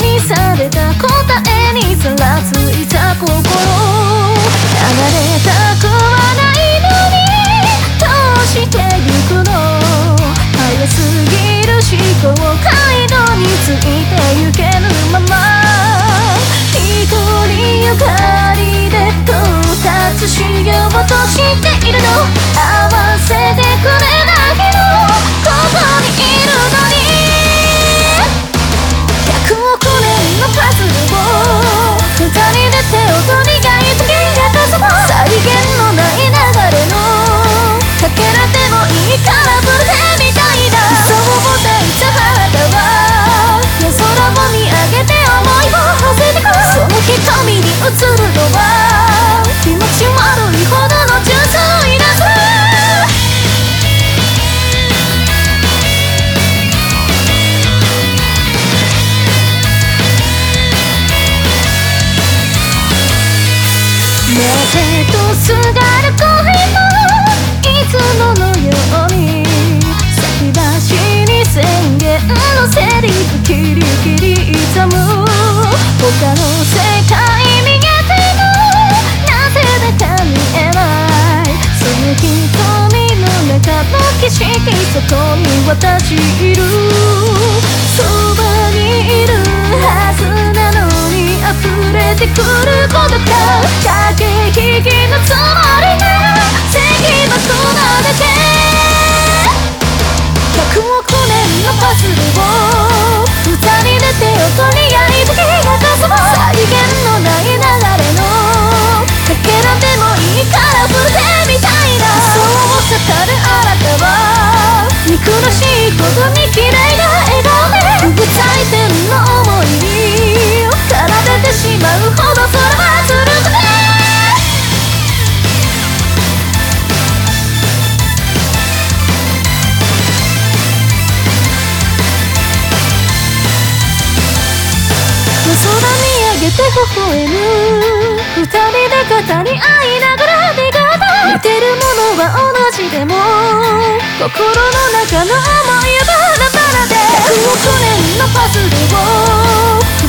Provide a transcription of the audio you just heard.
にされた答えにさらついた心、流れたくはないのにどうしてゆくの、早すぎる思考街道についてゆけぬまま、一人ゆかりで到達しようとしているの、合わせてくれないのここにいるのに、100億年のパズルを二人で手を取り合い解き明かそう、際限のない流れのかけらでもいいからブルでみたいな、そうも抱いた肌は夜空を見上げて思いを馳せてく、その瞳に映るのは気持ち悪いほどの純粋な空、なぜとすがる恋もいつものように先走り宣言のセリフキリキリ痛む、他の世界見えてもなぜだか見えない、その瞳の中の景色、そこに私いる、そばにいるはずなのに溢れてくることか、駆け引きのつもりが石箱なだけ、100億年のパズルを二人で手を取り合い解き明かそう、際限のない流れのかけらでもいいからブルでみたいな、そう語るあなたは憎らしいことに綺麗な笑顔で不具体点の想いを奏でてしまうほどそれはずるくて、空見上げて微笑む二人で語り合いながら出方、似てるものは同じでも心の中の思いはバラバラで、100億年のパズルを